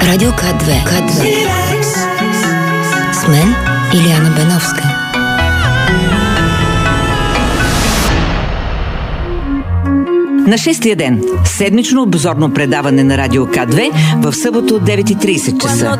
Радио К2. С мен Илияна Беновска. На шестия ден. Седмично обзорно предаване на Радио К2 в събота от 9:30 часа.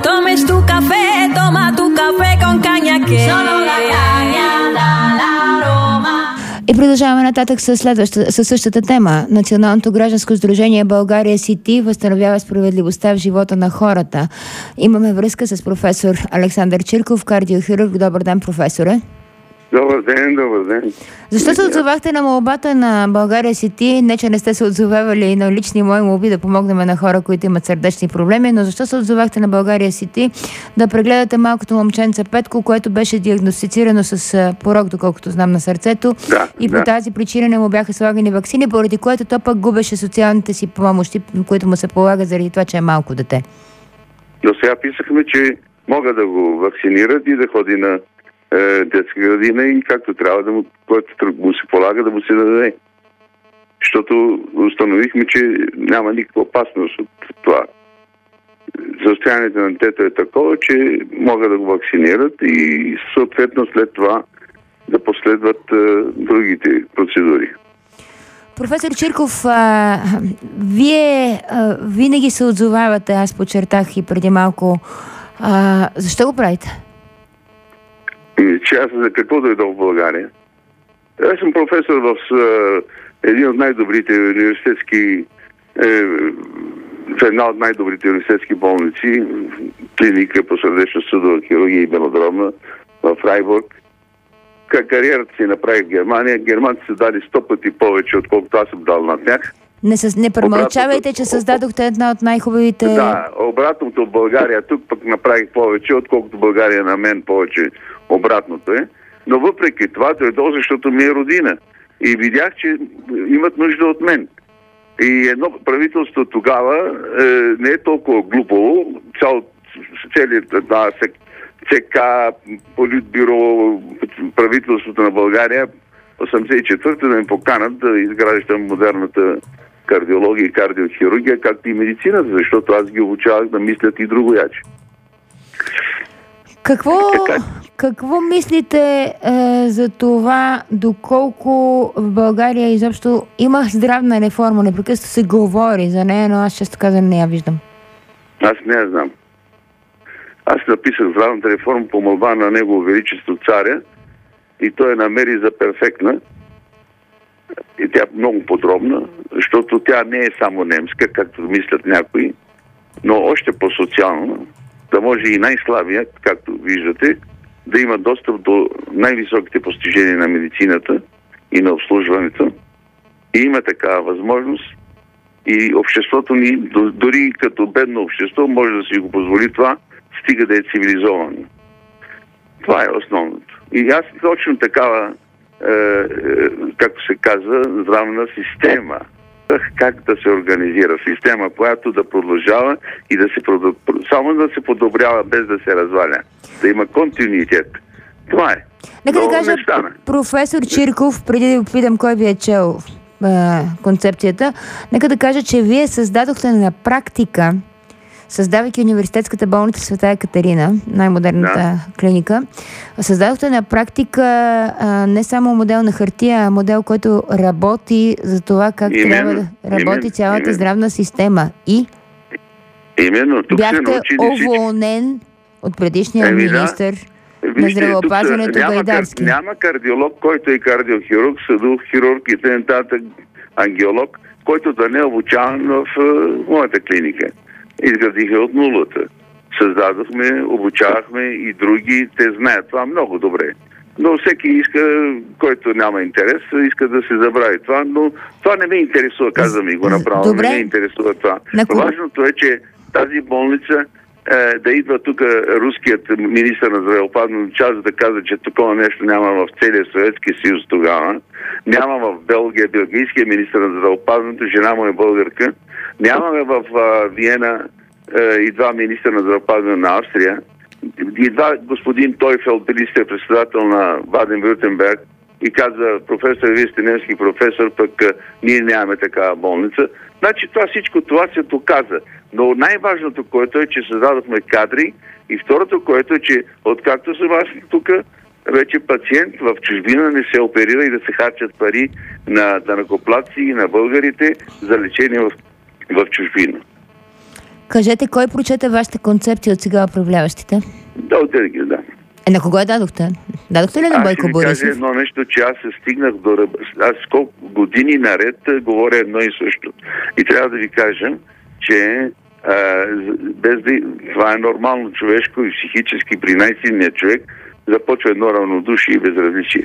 И продължаваме нататък със същата тема. Националното гражданско сдружение България Сити възстановява справедливостта в живота на хората. Имаме връзка с професор Александър Чирков, кардиохирург. Добър ден, професоре. Добър ден. Защо се отзовахте на молбата на България Сити? Не, че не сте се отзовавали на лични мои молби да помогнем на хора, които имат сърдечни проблеми, но защо се отзовахте на България Сити да прегледате малкото момченце Петко, което беше диагностицирано с порок, доколкото знам, на сърцето, и по тази причина не му бяха слагани ваксини, поради което то пък губеше социалните си помощи, които му се полагат заради това, че е малко дете? До сега писахме, че могат да го вакцинират и да ходи на детска градина и както трябва да му, което му се полага, да му се даде. Защото установихме, че няма никаква опасност от това. Състоянието на детето е такова, че могат да го вакцинират и съответно след това да последват другите процедури. Професор Чирков, вие винаги се отзовавате, аз подчертах и преди малко. Защо го правите? Че аз за какво дойдох в България? Аз съм професор в един от най-добрите университетски в една от най-добрите университетски болници, клиника по сърдечно-съдова хирургия и белодробна в Фрайбург. Кариерата си направих в Германия. Германците са дали 100 пъти повече, отколкото аз съм дал над тях. Не премълчавайте, че създадохте една от най-хубавите... Да, обратното в България. Тук пък направих повече, отколкото България на мен повече. Обратното е. Но въпреки това дойдох, защото ми е родина. И видях, че имат нужда от мен. И едно правителство тогава не е толкова глупаво. Целият ЦК, Политбюро, правителството на България 84-та да ми поканат да изграждам модерната кардиология и кардиохирургия, както и медицината, защото аз ги обучавах да мислят и другояче. Какво мислите за това, доколко в България изобщо има здравна реформа? Непрекъснато се говори за нея, но аз често казвам не я виждам. Аз не я знам. Аз написах здравната реформа по молба на Негово Величество царя и той я намери за перфектна. И тя е много подробна, защото тя не е само немска, както мислят някои, но още по-социална, да може и най-слабия, както виждате, да има достъп до най-високите постижения на медицината и на обслужването. И има такава възможност. И обществото ни, дори като бедно общество, може да си го позволи това, стига да е цивилизовано. Това е основното. И аз точно такава, както се казва, здравна система. Как да се организира система, която да продължава и да само да се подобрява, без да се разваля. Да има континуитет. Това е. Нека да кажа, професор Чирков, преди да попитам кой ви е чел концепцията, нека да кажа, че вие създадохте на практика, създавайки университетската болница Света Екатерина, най-модерната клиника, създадохте на практика не само модел на хартия, а модел, който работи за това как трябва да работи цялата здравна система. И бяхте уволнен от предишния министър на здравеопазването Гайдарски. Няма кардиолог, който е кардиохирург, съдов хирург и т.н. ангиолог, който да не е обучаван в моята клиника. Изградиха от нулата. Създадохме, обучавахме и други. Те знаят това много добре. Но всеки иска, който няма интерес, иска да се забрави това. Но това не ме интересува, казвам и го направо. Добре. Не ме интересува това. Важното е, че тази болница да идва тук руският министър на здравеопазването, част да казва, че такова нещо няма в целия Съветски съюз тогава. Няма в Белгия, белгийския министър на здравеопазването, жена му е българка. Нямаме в Виена и два министра на здравеопазването на Австрия. И два господин Тойфел, министър-председател на Баден-Вюртемберг, и каза: професор, вие сте немски професор, пък ние нямаме такава болница. Значи всичко това се доказа. Но най-важното, което е, че създадохме кадри, и второто, което е, че откакто съм аз тук, вече пациент в чужбина не се оперира и да се харчат пари на данъкоплатци и на българите за лечение в чужбина. Кажете, кой прочете вашата концепция от сега управляващите? Да, отиде ги, да. На кого я дадохте? Дадохте ли на Бойко Борисов? Аз ще ви кажа едно нещо, че аз се стигнах до ръба. Аз колко години наред говоря едно и също. И трябва да ви кажа, че това е нормално човешко и психически при най-силния човек започва едно равнодушие и безразличие.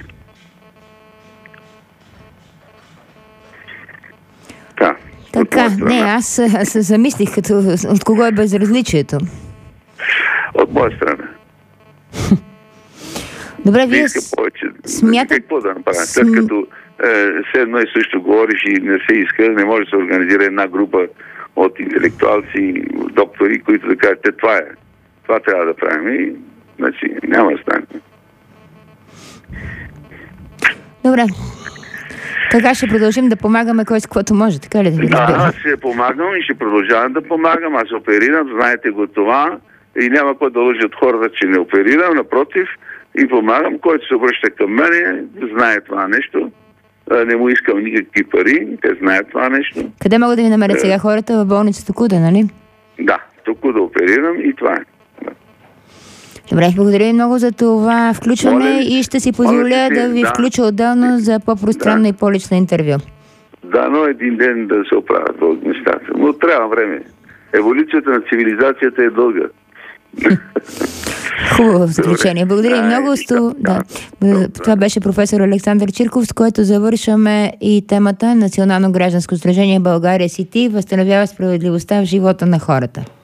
Да. Така, аз се замислих, от кого е безразличието? От моя страна. Добре, вие смятате... Какво да направя? След като все едно и също говориш и не се иска, не може да се организира една група от интелектуалци, доктори, които да кажат: това е. Това трябва да правим и значи няма да стане. Добре. Така ще продължим да помагаме кой с каквото може, така ли да ви разбира? Да, аз ще помагам и ще продължавам да помагам. Аз оперирам, знаете го това. И няма кой да лъжи от хората, че не оперирам. Напротив, и помагам. Който се обръща към мене, знае това нещо. Не му искам никакви пари. Те знаят това нещо. Къде могат да ви намерят сега хората? В болница Токуда, нали? Да, Токуда оперирам и това е. Добре, благодаря ви много за това включване и ще си позволя да ви включа отделно за по-пространно и по-лично интервю. Да, но един ден да се оправят нещата. Но трябва време. Еволюцията на цивилизацията е дълга. Хубаво заключение. Благодаря ви много. Това беше професор Александър Чирков, с което завършваме и темата Национално гражданско сдружение България Сити възстановява справедливостта в живота на хората.